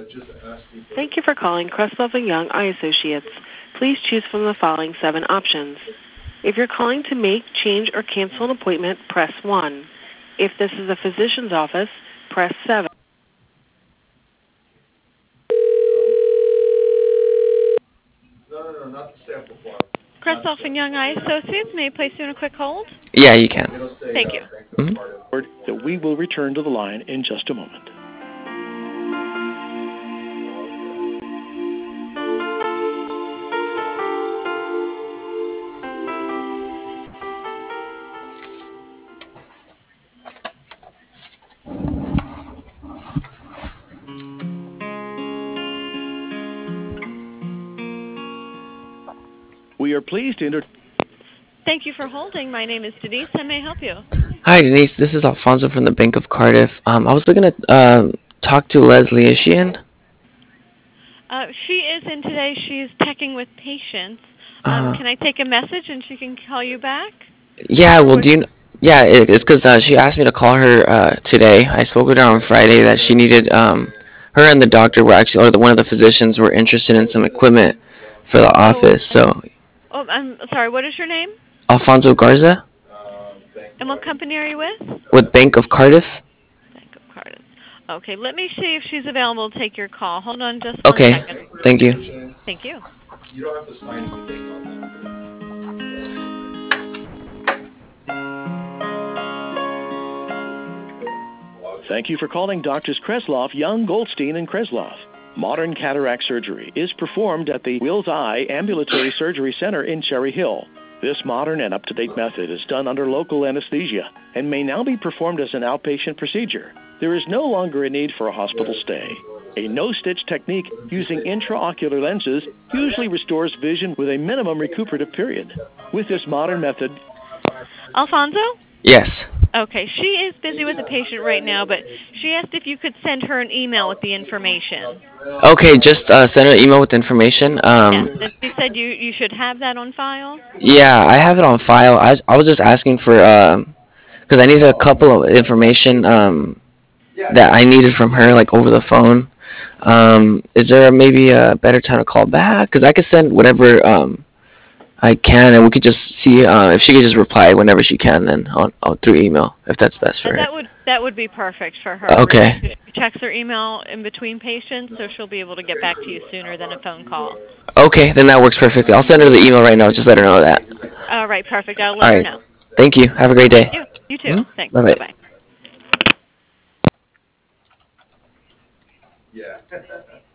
Thank you for calling Kresloff and Young Eye Associates. Please choose from the following 7 options. If you're calling to make, change, or cancel an appointment, press 1. If this is a physician's office, press 7. Kresloff and Young Eye Associates, may I place you on a quick hold? Yeah, you can. Thank you. That we will return to the line in just a moment. We are pleased to introduce. Thank you for holding. My name is Denise. How may I help you? Hi, Denise. This is Alfonso from the Bank of Cardiff. I was looking to talk to Leslie. Is she in? She is in today. She's checking with patients. Can I take a message and she can call you back? Yeah. Well, do you? Yeah, it's because she asked me to call her today. I spoke with her on Friday that she needed her and the doctor were actually, or one of the physicians were interested in some equipment for the office. So Oh, I'm sorry. What is your name? Alfonso Garza And what company are you with? with Bank of Cardiff. Bank of Cardiff. Okay, let me see if she's available to take your call. Hold on just one Okay. second. Thank you. Thank you. Thank you for calling Doctors Kresloff, Young, Goldstein, and Kresloff. Modern cataract surgery is performed at the Wills Eye Ambulatory Surgery Center in Cherry Hill. This modern and up-to-date method is done under local anesthesia and may now be performed as an outpatient procedure. There is no longer a need for a hospital stay. A no-stitch technique using intraocular lenses usually restores vision with a minimum recuperative period. With this modern method... Alfonso? Yes. Okay, she is busy with a patient right now, but she asked if you could send her an email with the information. Okay, just send her an email with information. Yes, and she said you should have that on file. Yeah, I have it on file. I was just asking for because I needed a couple of information that I needed from her like over the phone. Is there maybe a better time to call back? Because I could send whatever I can, and we could just see if she could just reply whenever she can, then on through email if that's best for her. That would be perfect for her. Okay. She checks her email in between patients, so she'll be able to get back to you sooner than a phone call. Okay, then that works perfectly. I'll send her the email right now. Just let her know that. All right, perfect. I'll All let her right. know. Thank you. Have a great day. You too. Thanks. Bye bye. Bye-bye.